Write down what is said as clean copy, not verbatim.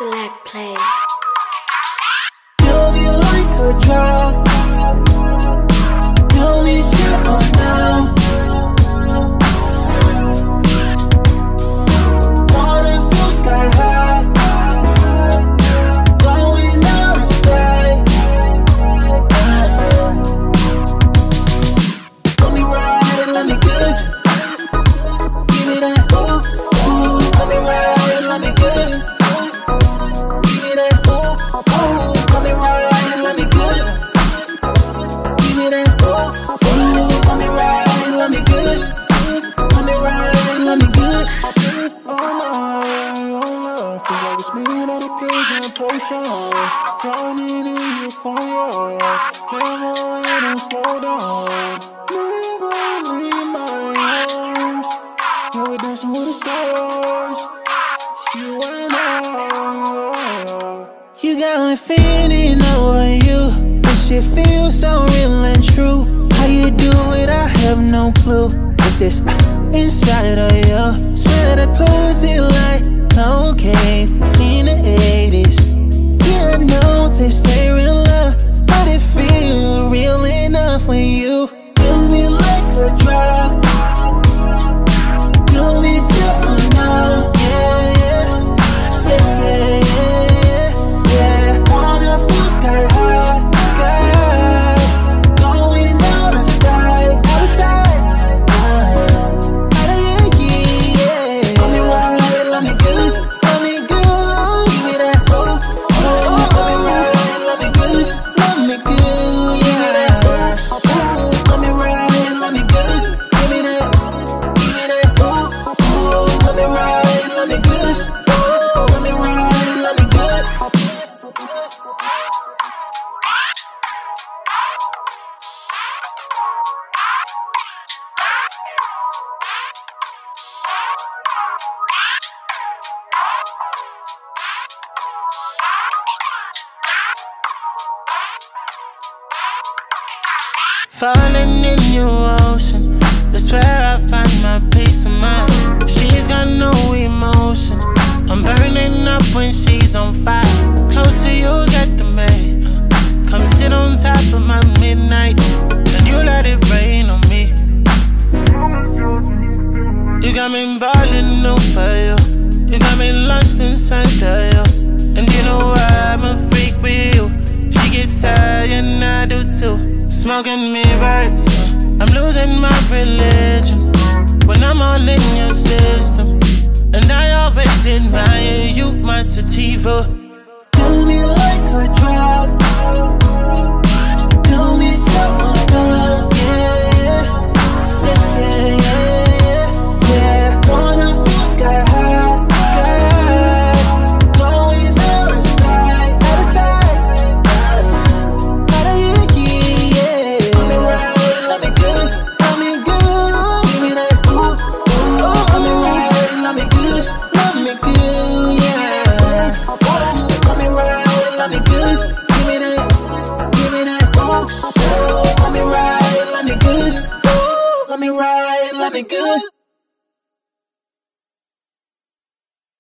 Select play. Don't you like a drug? Don't need to on now. Wanna feel sky high, going outside. Let me ride, let me good. Give me that ooh, ooh. Let me ride, let me good. Give me that ooh, ooh. Let me ride, let me good. Give me that ooh, ooh. Let me ride, let me good. Let me ride, let me good. Oh no, feels like it's me all the pills and potions. Drowning in euphoria. Never let them slow down. Never leave my arms. Yeah, we're dancing with the stars. You and I. You got me feeling over you. This shit feels so real and true. How you do it, I have no clue. With this inside of you, swear that pussy like cocaine in the 80s. Yeah, I know this ain't real love, but it feel real enough when you feel me like a drug. Don't need to know, yeah, yeah, yeah, yeah, yeah, yeah. Wanna feel sky high, going outside, outside, yeah. Let me ride, let me good, let me good. Give me that ooh, ooh. Let me ride, let me good, yeah. Ooh, let me ride, let me good. Give me that ooh, ooh. Let me ride, let me good. Let me ride, let me good. Falling in your ocean, that's where I find my peace of mind. She's got no emotion, I'm burning up when she's on fire. Closer you get to me, come sit on top of my midnight, and you let it rain on me. You got me ballin' over you, you got me lost inside of you. And you know I'm a freak with you, she gets high and I do too. Smoking mirrors, I'm losing my religion when I'm all in your system. And I always admire you, my sativa.